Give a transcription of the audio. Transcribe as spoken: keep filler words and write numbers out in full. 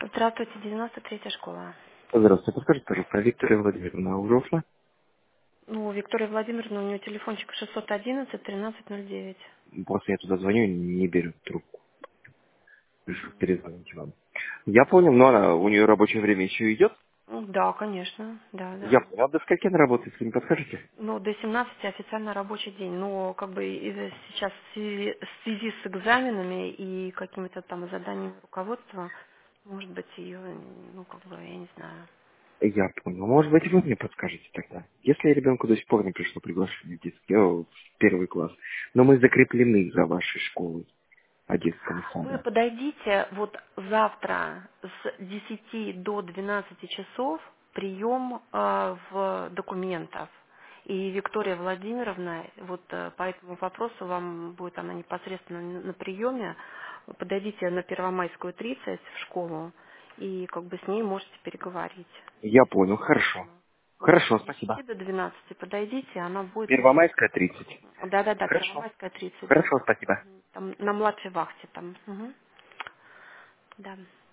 Здравствуйте, девяносто третья школа. Здравствуйте, подскажите, пожалуйста, Виктория Владимировна уже ушла? Ну, Виктория Владимировна, у нее телефончик шестьсот одиннадцать тринадцать ноль девять. Просто я туда звоню, не берет трубку. Решил перезвонить вам. Я понял, но она, у нее рабочее время еще идет. Ну, да, конечно, да, Я да. понял, а до скольки она работает, если не подскажете? Ну, до семнадцати официально рабочий день. Но как бы из- сейчас в связи, в связи с экзаменами и какими-то там заданиями руководства, может быть, ее, ну, как бы, я не знаю. Я понял. Может быть, вы мне подскажете тогда. Если ребенку до сих пор не пришло приглашение в детский, э, в первый класс, но мы закреплены за вашей школой Одесского Вы сада. подойдите вот завтра с десяти до двенадцати часов прием э, в документов. И Виктория Владимировна, вот э, по этому вопросу вам будет она непосредственно на приеме. Вы подойдите на Первомайскую тридцать в школу и как бы с ней можете переговорить. Я понял, хорошо. Телефону. Вот Хорошо, с десяти спасибо. до двенадцати подойдите, она будет вам. Первомайская тридцать. Да-да-да, Хорошо. Первомайская тридцать, да. Хорошо, спасибо. Мгм. Там на младшей вахте там. Мгм. Да.